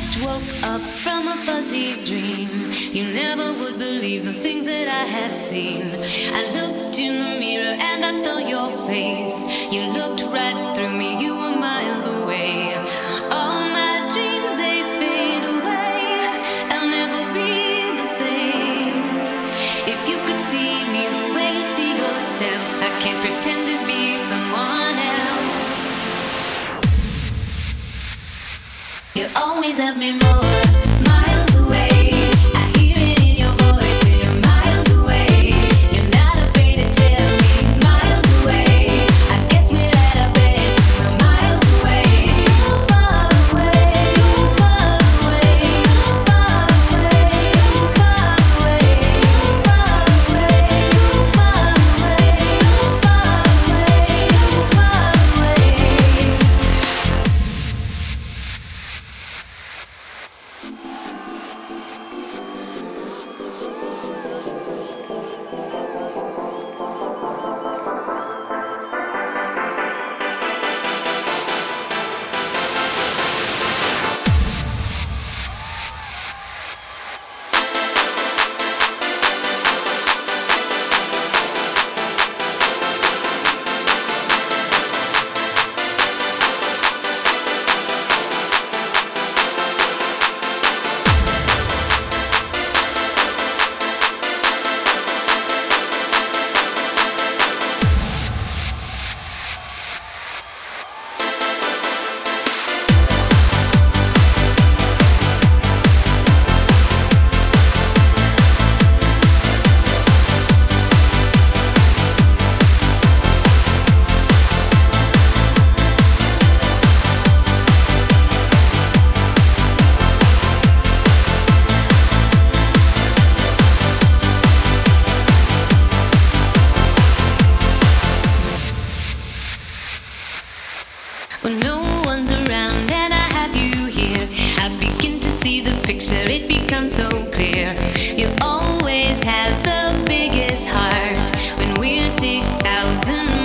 woke up from a fuzzy dream. You never would believe the things that I have seen. I looked in the mirror and I saw your face. You looked right through me, you were miles away. All my dreams, they fade away. I'll never be the same. If you could see me the way you see yourself, I can't pretend to be someone else. You always love me more. Miles away, I hear it in your voice when you're miles away. You're not afraid to tell me. Miles away, I guess we're at our best when we're miles away. So far away, so far away, so far away, so far away, so far away, so far away, so far away, so far away. When no one's around and I have you here, I begin to see the picture, it becomes so clear. You always have the biggest heart when we're 6,000